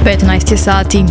15 je sati.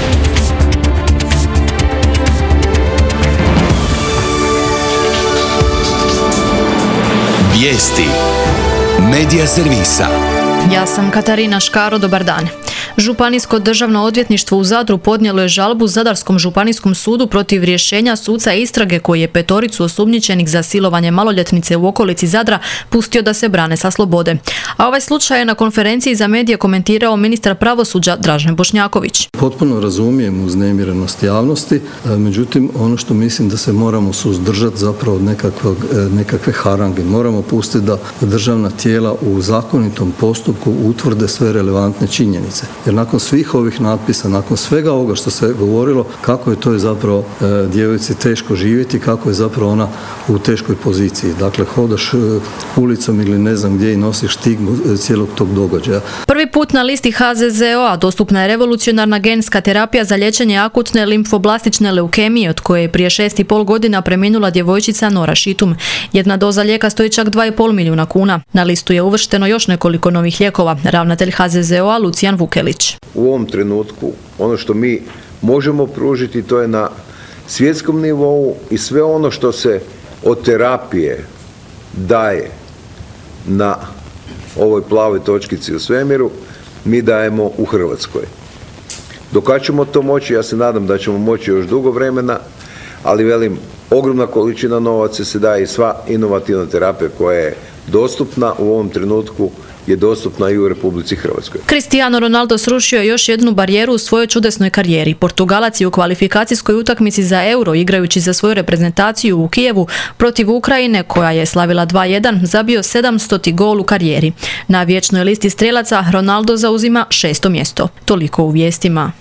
Vijesti Medija servisa. Ja sam Katarina Škaro, dobar dan. Županijsko državno odvjetništvo u Zadru podnijelo je žalbu Zadarskom županijskom sudu protiv rješenja suca istrage koji je 5 osumnjičenih za silovanje maloljetnice u okolici Zadra pustio da se brane sa slobode. A ovaj slučaj je na konferenciji za medije komentirao ministar pravosuđa Dražen Bošnjaković. Potpuno razumijem uznemirenost javnosti, međutim ono što mislim da se moramo suzdržati zapravo od nekakve harange. Moramo pustiti da državna tijela u zakonitom postupku utvrde sve relevantne činjenice. Jer nakon svih ovih natpisa, nakon svega ovoga što se govorilo, kako je to zapravo djevojci teško živjeti, kako je zapravo ona u teškoj poziciji. Dakle, hodaš ulicom ili ne znam gdje i nosiš stigmu cijelog tog događaja. Prvi put na listi HZZO-a dostupna je revolucionarna genska terapija za liječenje akutne limfoblastične leukemije, od koje je prije 6,5 godina preminula djevojčica Nora Šitum. Jedna doza lijeka stoji čak 2,5 milijuna kuna. Na listu je uvršteno još nekoliko novih lijekova. Ravnatelj HZZO-a Lucijan Vukelić. U ovom trenutku ono što mi možemo pružiti to je na svjetskom nivou i sve ono što se od terapije daje na ovoj plavoj točkici u svemiru, mi dajemo u Hrvatskoj. Do kad ćemo to moći, ja se nadam da ćemo moći još dugo vremena, ali velim, ogromna količina novaca se daje i sva inovativna terapija koja je dostupna u ovom trenutku je dostupna i u Republici Hrvatskoj. Cristiano Ronaldo srušio je još jednu barijeru u svojoj čudesnoj karijeri. Portugalac je u kvalifikacijskoj utakmici za Euro, igrajući za svoju reprezentaciju u Kijevu protiv Ukrajine, koja je slavila 2:1, zabio 700. gol u karijeri. Na vječnoj listi strijelaca Ronaldo zauzima 6. mjesto. Toliko u vijestima.